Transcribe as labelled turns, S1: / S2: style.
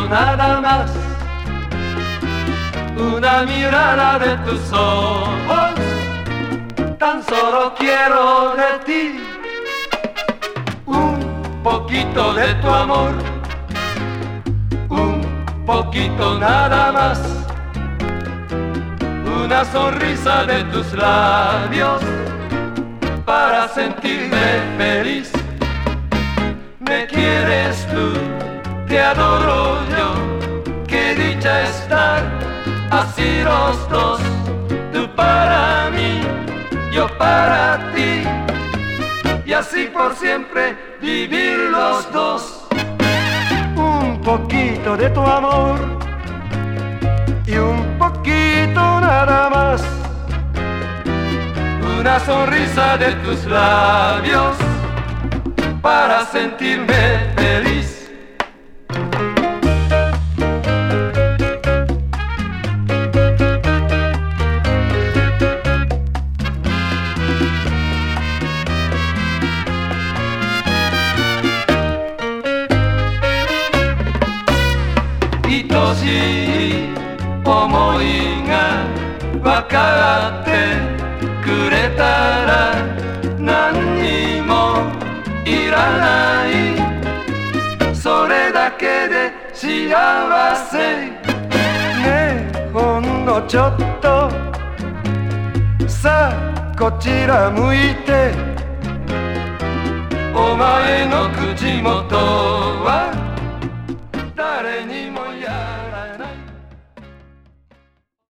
S1: poquito nada más, una mirada de tus ojos, tan solo quiero de ti, un poquito de tu amor, un poquito nada más, una sonrisa de tus labios para sentirme feliz. Me quieres tú, te adoro yo, qué dicha estar así los dos, tú para mí, yo para ti, y así por siempre vivir los dos. Un poquito de tu amor y un poquito nada más, una sonrisa de tus labios para sentirme feliz.愛しい思いが分かってくれたら何にもいらない、それだけで幸せ。ねえほんのちょっとさあこちら向いて、お前の口元